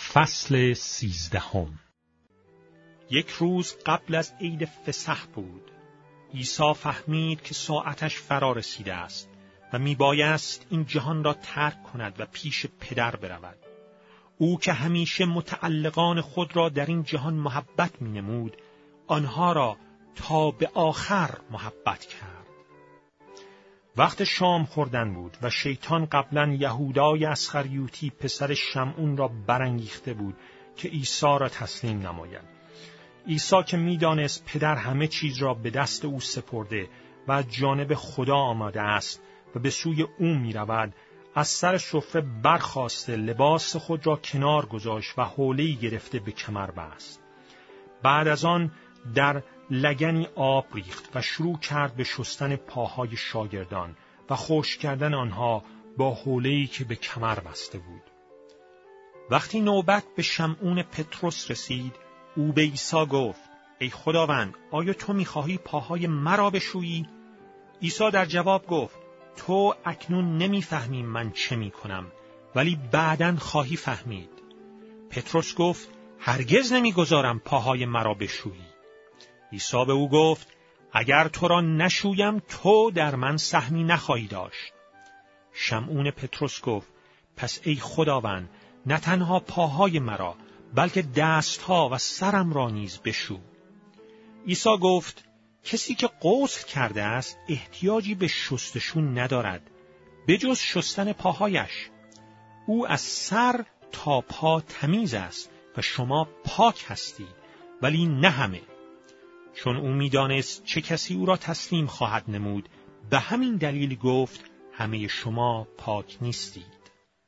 فصل 13. یک روز قبل از عید فسح بود. عیسی فهمید که ساعتش فرا رسیده است و میبایست این جهان را ترک کند و پیش پدر برود. او که همیشه متعلقان خود را در این جهان محبت مینمود، آنها را تا به آخر محبت کرد. وقت شام خوردن بود و شیطان قبلا یهودای اسخریوطی پسر شمعون را برانگیخته بود که عیسی را تسلیم نماید. عیسی که می‌دانست پدر همه چیز را به دست او سپرده و از جانب خدا آمده است و به سوی او می‌رود، از سر سفره برخاسته لباس خود را کنار گذاشت و حوله‌ای گرفته به کمر بست. بعد از آن در لگنی آب ریخت و شروع کرد به شستن پاهای شاگردان و خشک کردن آنها با حوله‌ای که به کمر بسته بود. وقتی نوبت به شمعون پطرس رسید، او به عیسی گفت: ای خداوند، آیا تو می‌خواهی پاهای مرا بشویی؟ عیسی در جواب گفت: تو اکنون نمی‌فهمی من چه می‌کنم، ولی بعداً خواهی فهمید. پطرس گفت: هرگز نمی‌گذارم پاهای مرا بشویی. عیسی به او گفت: اگر تو را نشویم تو در من سهمی نخواهی داشت. شمعون پطرس گفت: پس ای خداوند، نه تنها پاهای مرا بلکه دستها و سرم را نیز بشو. عیسی گفت: کسی که غسل کرده است احتیاجی به شستشون ندارد بجز شستن پاهایش. او از سر تا پا تمیز است و شما پاک هستید، ولی نه همه. چون او می‌دانست چه کسی او را تسلیم خواهد نمود، به همین دلیل گفت: همه شما پاک نیستید.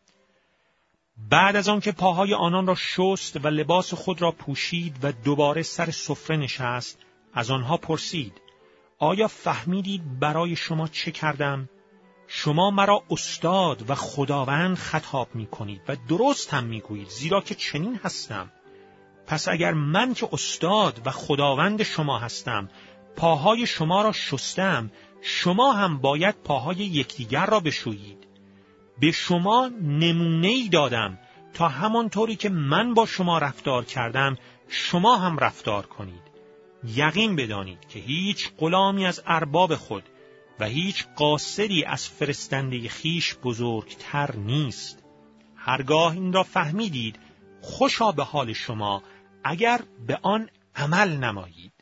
بعد از آن که پاهای آنان را شست و لباس خود را پوشید و دوباره سر سفره نشست، از آنها پرسید: آیا فهمیدید برای شما چه کردم؟ شما مرا استاد و خداوند خطاب می‌کنید و درست هم می‌گویید، زیرا که چنین هستم. پس اگر من که استاد و خداوند شما هستم پاهای شما را شستم، شما هم باید پاهای یکدیگر را بشویید. به شما نمونه‌ای دادم تا همانطوری که من با شما رفتار کردم شما هم رفتار کنید. یقین بدانید که هیچ غلامی از ارباب خود و هیچ قاصدی از فرستنده خیش بزرگتر نیست. هرگاه این را فهمیدید، خوشا به حال شما اگر به آن عمل نمایید.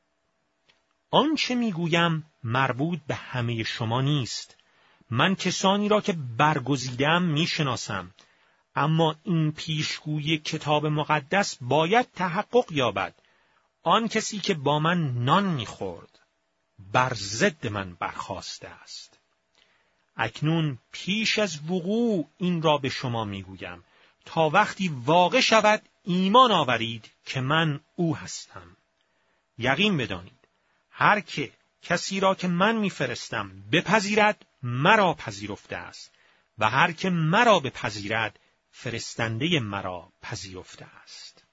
آنچه میگویم مربوط به همه شما نیست. من کسانی را که برگزیدم میشناسم، اما این پیشگویی کتاب مقدس باید تحقق یابد. آن کسی که با من نان میخورد بر ضد من برخاسته است. اکنون پیش از وقوع این را به شما میگویم تا وقتی واقع شود ایمان آورید که من او هستم. یقین بدانید هر که کسی را که من میفرستم بپذیرد مرا پذیرفته است و هر که مرا بپذیرد فرستنده مرا پذیرفته است.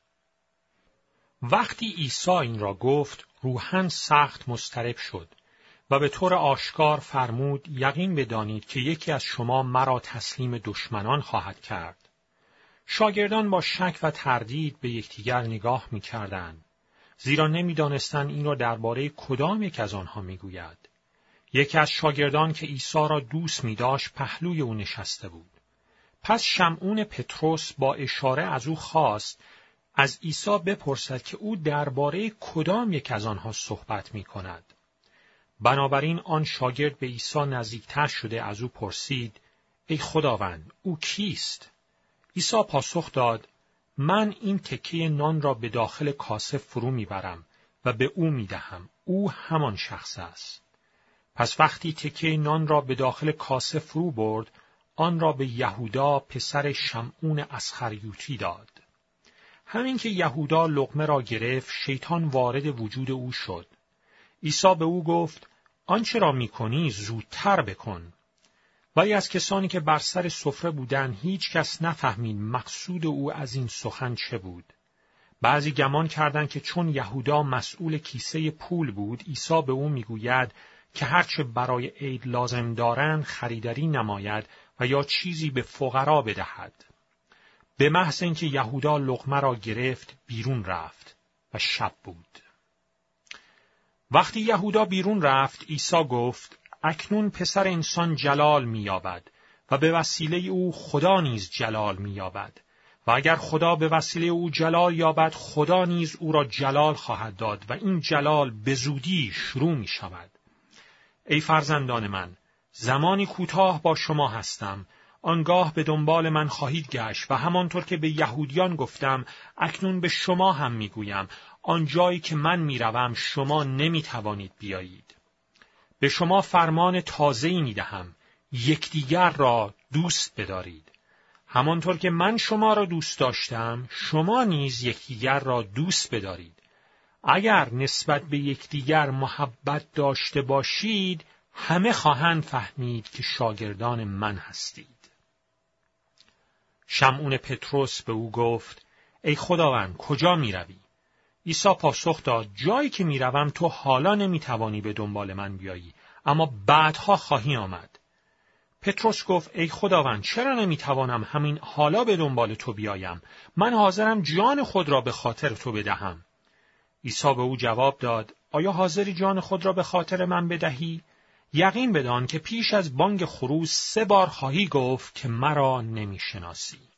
وقتی عیسی این را گفت، روحاً سخت مضطرب شد و به طور آشکار فرمود: یقین بدانید که یکی از شما مرا تسلیم دشمنان خواهد کرد. شاگردان با شک و تردید به یکدیگر نگاه می‌کردند، زیرا نمی‌دانستند این را درباره کدام یک از آنها می‌گوید. یکی از شاگردان که عیسی را دوست می‌داشت پهلوی او نشسته بود. پس شمعون پطرس با اشاره از او خواست از عیسی بپرسد که او درباره کدام یک از آنها صحبت می‌کند. بنابراین آن شاگرد به عیسی نزدیکتر شده از او پرسید: ای خداوند، او کیست؟ عیسی پاسخ داد: من این تکه نان را به داخل کاسه فرو میبرم و به او میدهم. او همان شخص است. پس وقتی تکه نان را به داخل کاسه فرو برد، آن را به یهودا پسر شمعون اسخریوطی داد. همین که یهودا لقمه را گرفت، شیطان وارد وجود او شد. عیسی به او گفت: آنچه را میکنی زودتر بکن. ولی از کسانی که بر سر سفره بودند هیچ کس نفهمید مقصود او از این سخن چه بود. بعضی گمان کردند که چون یهودا مسئول کیسه پول بود، عیسی به او میگوید که هرچه برای عید لازم دارند خریداری نماید و یا چیزی به فقرا بدهد. به محض اینکه یهودا لقمه را گرفت بیرون رفت و شب بود. وقتی یهودا بیرون رفت، عیسی گفت: اکنون پسر انسان جلال می‌یابد و به وسیله او خدا نیز جلال می‌یابد. و اگر خدا به وسیله او جلال یابد، خدا نیز او را جلال خواهد داد و این جلال به زودی شروع می‌شود. ای فرزندان من، زمانی کوتاه با شما هستم، آنگاه به دنبال من خواهید گشت و همانطور که به یهودیان گفتم، اکنون به شما هم میگویم، آنجایی که من میروم شما نمیتوانید بیایید. به شما فرمان تازه‌ای میدهم، یکدیگر را دوست بدارید. همانطور که من شما را دوست داشتم، شما نیز یکدیگر را دوست بدارید. اگر نسبت به یکدیگر محبت داشته باشید، همه خواهند فهمید که شاگردان من هستید. شمعون پتروس به او گفت: ای خداوند، کجا میروی؟ عیسی پاسخ داد: جایی که میروم تو حالا نمیتوانی به دنبال من بیایی، اما بعدها خواهی آمد. پتروس گفت: ای خداوند، چرا نمیتوانم همین حالا به دنبال تو بیایم؟ من حاضرم جان خود را به خاطر تو بدهم. عیسی به او جواب داد: آیا حاضری جان خود را به خاطر من بدهی؟ یقین بدان که پیش از بانگ خروس 3 بار خواهی گفت که مرا نمیشناسی.